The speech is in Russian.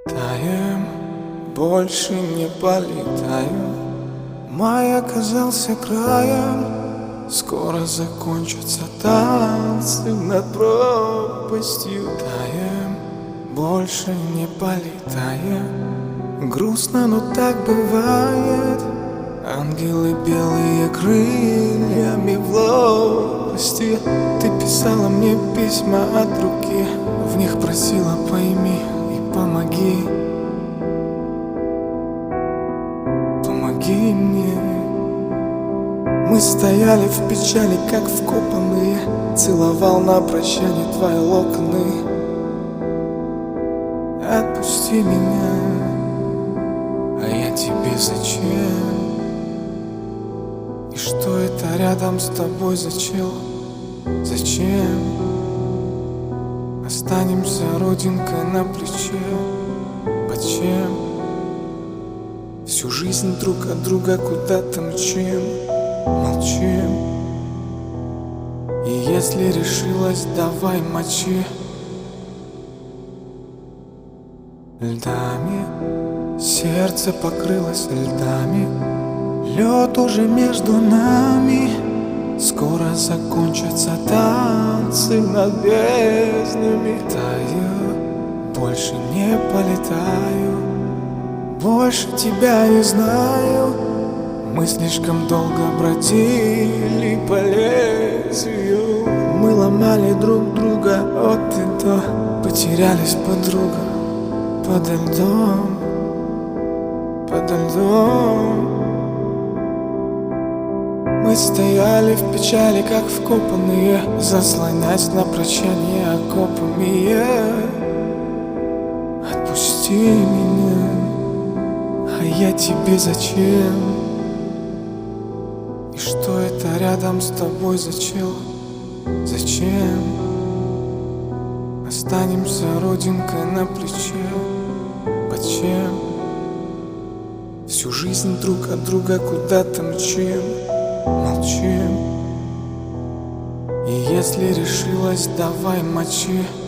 Таем, больше не полетаем. Май оказался краем. Скоро закончатся танцы над пропастью. Таем, больше не полетаем. Грустно, но так бывает. Ангелы белые крыльями в лопасти. Ты писала мне письма от руки, в них просила: пойми и помоги. Помоги мне. Мы стояли в печали, как вкопанные. Целовал на прощание твои локоны. Отпусти меня, а я тебе зачем? И что это рядом с тобой за чел? Зачем? Останемся родинкой на плече. Под чем? Всю жизнь друг от друга куда-то мчим. Молчим. И если решилась, давай мочи. Льдами сердце покрылось льдами. Лед уже между нами. Скоро закончатся танцы над безднами. Таю, больше не полетаю. Больше тебя не знаю. Мы слишком долго бродили по лезвию. Мы ломали друг друга от и до. Потерялись, подруга, подо льдом, подо льдом. Мы стояли в печали, как вкопанные, заслонясь на прощание окопами. Отпусти меня, а я тебе зачем? И что это рядом с тобой за чел? Зачем? Останемся родинкой на плече. Под чем? Всю жизнь друг от друга куда-то мчим. Молчим. И если решилась, давай мочи.